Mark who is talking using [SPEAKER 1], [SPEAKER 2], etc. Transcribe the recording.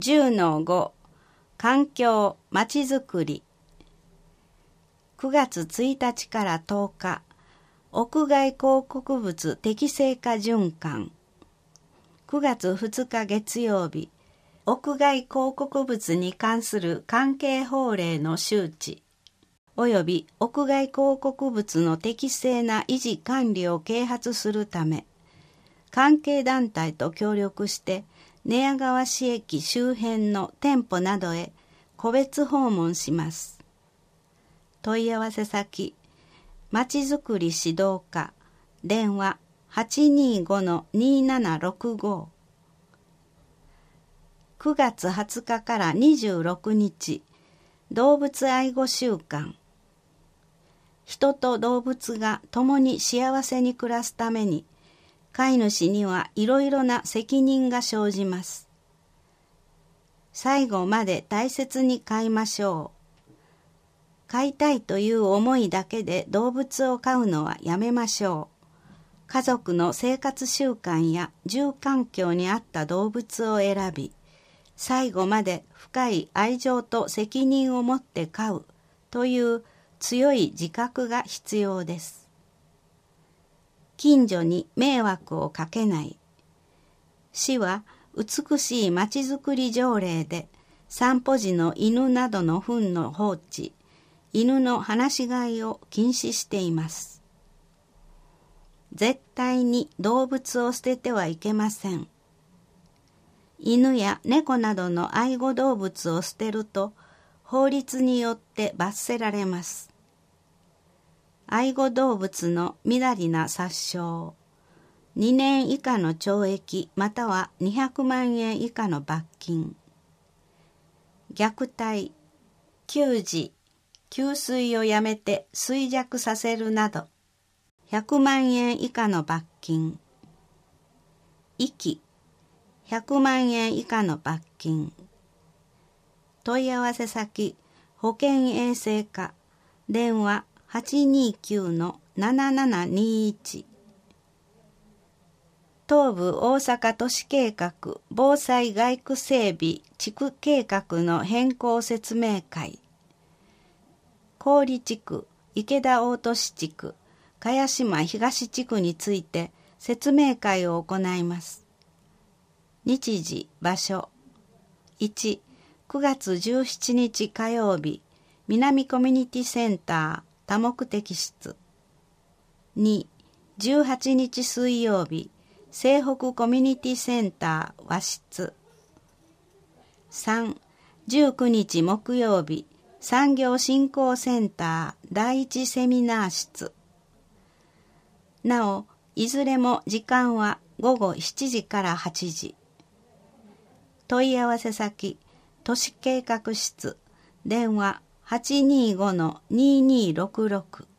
[SPEAKER 1] 10-5 環境まちづくり。9月1日から10日屋外広告物適正化循環。9月2日月曜日屋外広告物に関する関係法令の周知および屋外広告物の適正な維持管理を啓発するため関係団体と協力して寝屋川市駅周辺の店舗などへ個別訪問します。問い合わせ先まちづくり指導課電話 825-2765 9月20日から26日動物愛護週間。人と動物が共に幸せに暮らすために飼い主にはいろいろな責任が生じます。最後まで大切に飼いましょう。飼いたいという思いだけで動物を飼うのはやめましょう。家族の生活習慣や住環境に合った動物を選び、最後まで深い愛情と責任を持って飼うという強い自覚が必要です。近所に迷惑をかけない。市は美しいまちづくり条例で散歩時の犬などの糞の放置、犬の放し飼いを禁止しています。絶対に動物を捨ててはいけません。犬や猫などの愛護動物を捨てると法律によって罰せられます。愛護動物のみだりな殺傷、2年以下の懲役または200万円以下の罰金。虐待、給仕、給水をやめて衰弱させるなど、100万円以下の罰金。遺棄、100万円以下の罰金。問い合わせ先、保健衛生課、電話829-7721。東部大阪都市計画防災街区整備地区計画の変更説明会。郡地区、池田大俊地区、茅島東地区について説明会を行います。日時、場所。1、9月17日火曜日、南コミュニティセンター多目的室。2、18日水曜日、西北コミュニティセンター和室。3、19日木曜日、産業振興センター第一セミナー室。なお、いずれも時間は午後7時から8時。問い合わせ先、都市計画室、電話825-2266